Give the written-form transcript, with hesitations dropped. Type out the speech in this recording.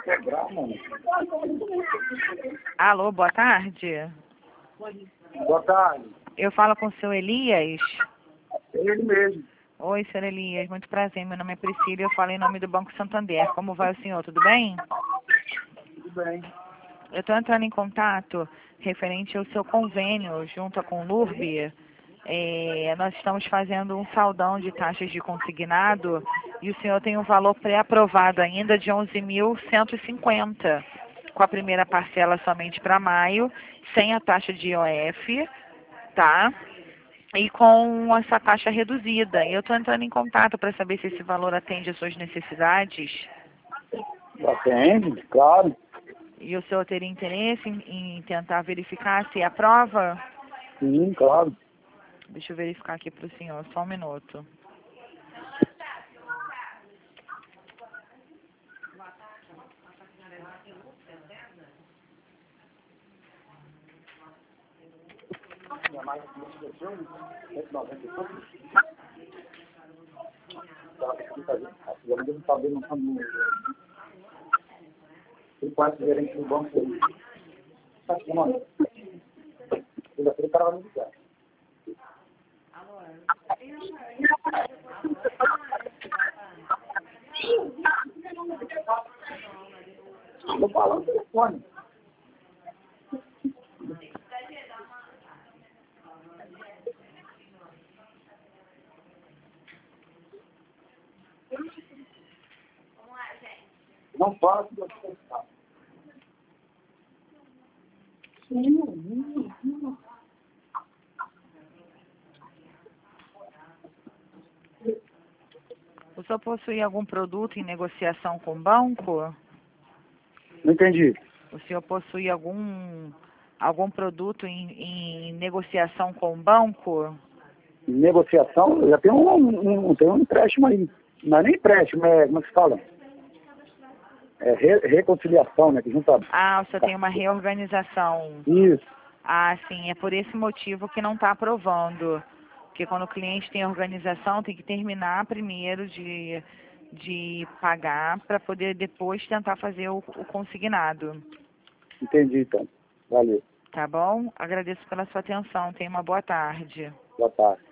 quebrar, mano. Alô, boa tarde. Boa tarde. Eu falo com o seu Elias. É ele mesmo. Oi, senhor Elias, muito prazer. Meu nome é Priscila e eu falo em nome do Banco Santander. Como vai o senhor? Tudo bem? Tudo bem. Eu estou entrando em contato referente ao seu convênio junto com o LURB. Nós estamos fazendo um saldão de taxas de consignado e o senhor tem um valor pré-aprovado ainda de 11.150, com a primeira parcela somente para maio, sem a taxa de IOF, tá? E com essa taxa reduzida. Eu estou entrando em contato para saber se esse valor atende às suas necessidades. Atende, claro. E o senhor teria interesse em tentar verificar se aprova? Sim, claro. Deixa eu verificar aqui para o senhor, só um minuto. Ele pode ser gerente do banco. Tá chamando? Segunda-feira o cara vai me ligar. Vou falar no telefone. Não fala que você está. O senhor possui algum produto em negociação com o banco? Não entendi. O senhor possui algum produto em negociação com o banco? Negociação, eu já tenho tenho um empréstimo aí. Não é nem empréstimo, como é que se fala? É reconciliação, né? Que junta. Ah, o senhor tem uma reorganização. Isso. Ah, sim, é por esse motivo que não está aprovando. Porque quando o cliente tem organização, tem que terminar primeiro de pagar para poder depois tentar fazer o consignado. Entendi, então. Valeu. Tá bom? Agradeço pela sua atenção. Tenha uma boa tarde. Boa tarde.